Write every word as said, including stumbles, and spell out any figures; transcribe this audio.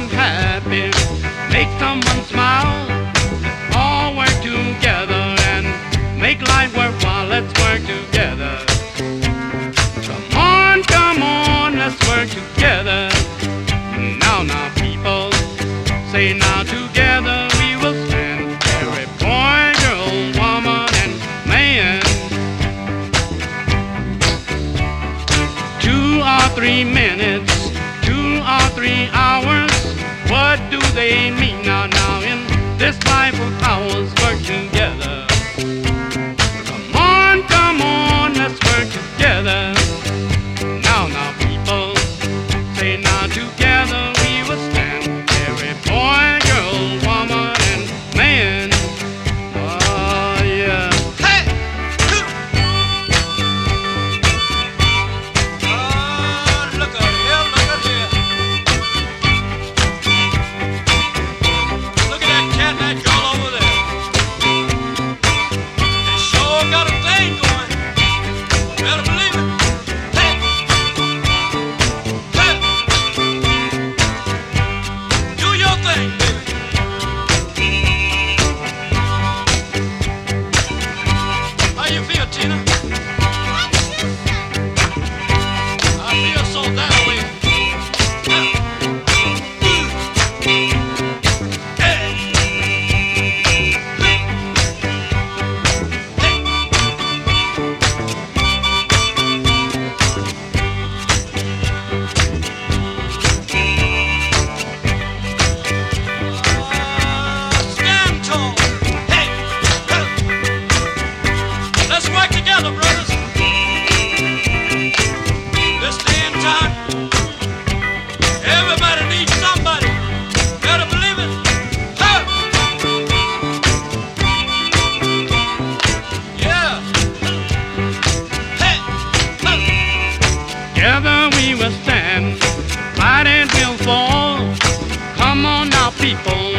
happy, make someone smile. All work together and make life worthwhile. Let's work together. Come on, come on, let's work together. Now, now, people, say now together we will stand. Every boy, girl, woman, and man. Two or three minutes, two or three hours. What do they mean now, now in this life of ours? Work together. Come on, come on, let's work together. Now, now, people, say now together we will stand. Every boy, girl, woman, and man. Oh, yeah. Hey! Oh, look at here, look at here. Look at that cat and that girl over there. They sure got a thing going. Better believe it. Hey! Hey! Do your thing, baby. How you feel, Tina? I feel so that way. Stand tall. Hey, hey. Let's work together, brothers. This day and time, everybody needs somebody. Better believe it. Hey. Yeah. Hey. Hey. Together we will stand, fight and we'll fall. Come on now, people,